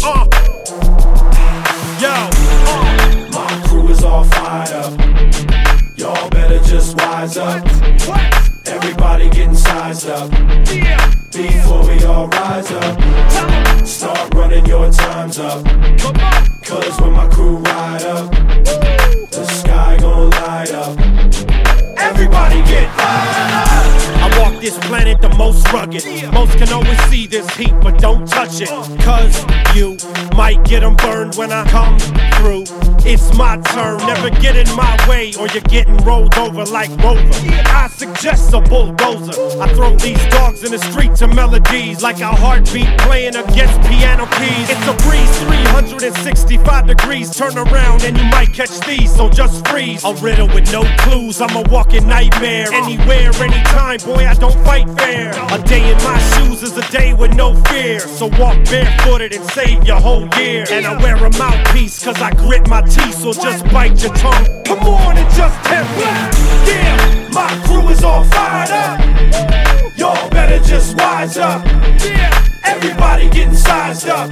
My crew is all fired up. Y'all better just wise up. Everybody getting sized up. Before we all rise up, start running your times up. Cause when my crew ride up, the sky gon' light up. Everybody get fired up. I walk this planet the most rugged. Most can always see this heat, but don't touch it. Cause you might get them burned when I come through. It's my turn, never get in my way, or you're getting rolled over like Rover. I suggest a bulldozer. I throw these dogs in the street to melodies, like a heartbeat playing against piano keys. It's a breeze, 365 degrees. Turn around and you might catch these, so just freeze. A riddle with no clues, I'm a walking nightmare. Anywhere, anytime, boy, I don't fight fair. A day in my shoes is a day with no fear. So walk barefooted and save your whole year. And I wear a mouthpiece cause I grit my teeth, so just bite your tongue. Come on and just tempt me. Yeah, my crew is all fired up. Y'all better just wise up. Everybody getting sized up.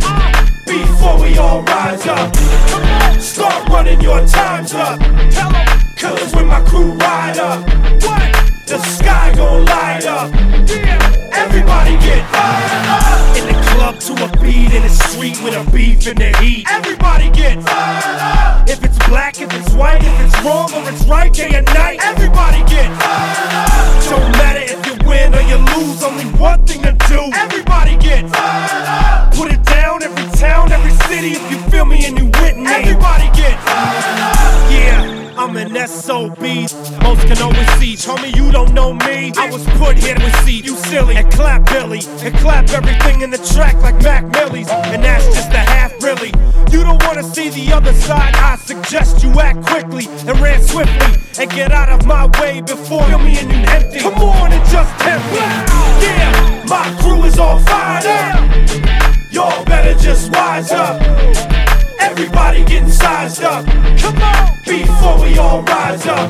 Before we all rise up, start running your times up. Cause when my crew ride up, the sky gon' light up. Everybody get fired up. In the club to a beat, in the street with a beef in the heat. Everybody get fired up. If it's black, if it's white, if it's wrong or it's right, day and night. Everybody get fired up. Don't matter if you win or you lose, only one thing to do. Everybody get fired up. Put it down, every town, every city, if you feel me and you with me. Everybody get fired up. Yeah, I'm an SOB. Most can always see. Told me you don't know me. I was put here to see you silly and clap Billy and clap everything in the track like Mac Millie's. And that's just a half really. You don't wanna see the other side. I suggest you act quickly and ran swiftly and get out of my way before me and you empty. Come on and just tempt me. Yeah, my crew is all fired up. Y'all better just wise up. Everybody getting sized up. Come on. Before we all rise up,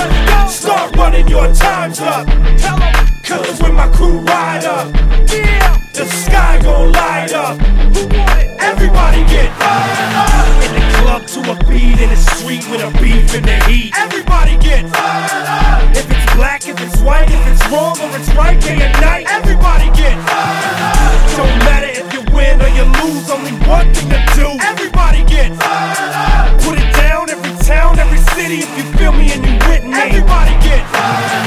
start running your times up. Cause when my crew ride up, the sky gon' light up. Everybody get fired up. In the club to a beat, in the street with a beef in the heat. Everybody get fired up. If it's black, if it's white, if it's wrong or it's right, day and night. Everybody get fired up. Don't matter if you win or you lose, only one thing to do. Everybody get fired up. Put it down, every town, every city, if you feel me and you with me. Everybody get fired up.